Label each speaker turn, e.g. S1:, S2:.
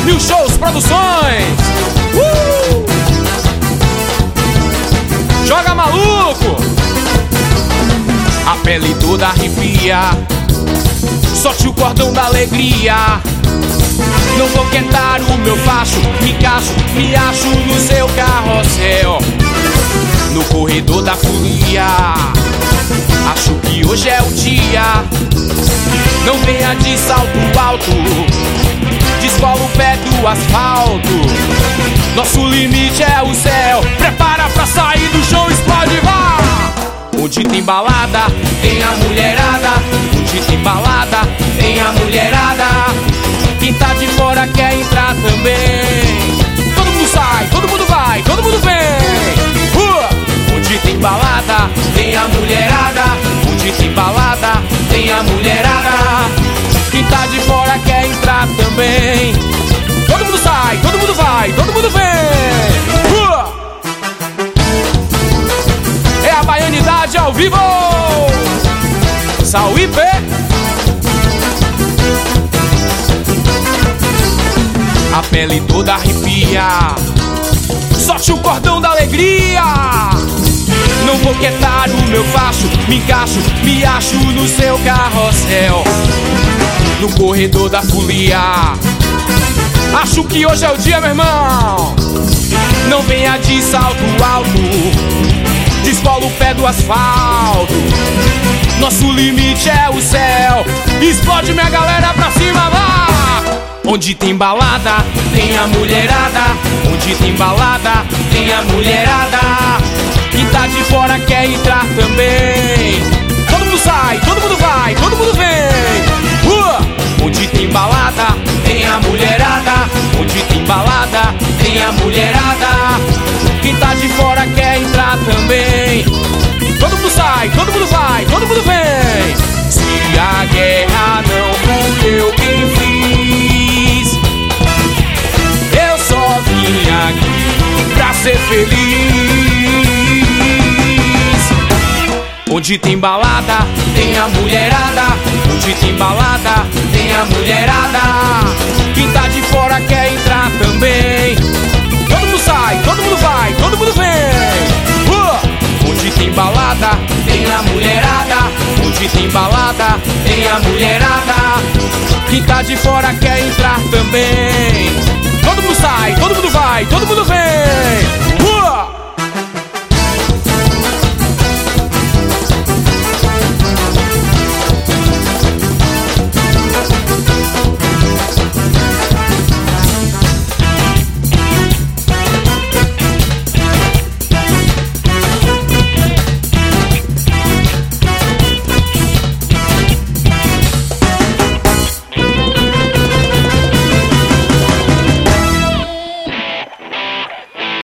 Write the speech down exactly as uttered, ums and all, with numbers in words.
S1: Mil Shows Produções. uh! Joga maluco. A pele toda arrepia, solte o cordão da alegria. Não vou quentar o meu facho, me cacho, me acho no seu carrossel. No corredor da folia, acho que hoje é o dia. Não venha de salto alto, descola o pé do asfalto. Nosso limite é o céu, prepara pra sair do chão, explode, vá! Onde tem balada, tem a mulherada. Onde tem balada, tem a mulherada. Quem tá de fora quer entrar também. Todo mundo sai, todo mundo vai, todo mundo vem. uh! Onde tem balada, tem a mulherada. Onde tem balada, tem a mulherada. Quem tá de fora quer entrar também. Todo mundo sai, todo mundo vai, todo mundo vem. uh! É a baianidade ao vivo. Sauípe. A pele toda arrepia, solte o cordão da alegria. Não vou quietar o meu facho, me encaixo, me acho no seu carrossel. No corredor da folia, acho que hoje é o dia, meu irmão. Não venha de salto alto, descola o pé do asfalto. Nosso limite é o céu, explode minha galera pra cima, vá! Onde tem balada, tem a mulherada. Onde tem balada, tem a mulherada. Quem tá de fora quer entrar também. Todo mundo sai, todo mundo vai, todo mundo vem. uh! Onde tem balada, tem a mulherada. Onde tem balada, tem a mulherada. Quem tá de fora quer entrar também. Todo mundo sai, todo mundo vai, todo mundo vem. Se a guerra não foi eu quem fiz, eu só vim aqui pra ser feliz. Onde tem balada, tem a mulherada. Onde tem balada, tem a mulherada. Quem tá de fora quer entrar também. Todo mundo sai, todo mundo vai, todo mundo vem. uh! Onde tem balada, tem a mulherada. Onde tem balada, tem a mulherada. Quem tá de fora quer entrar também.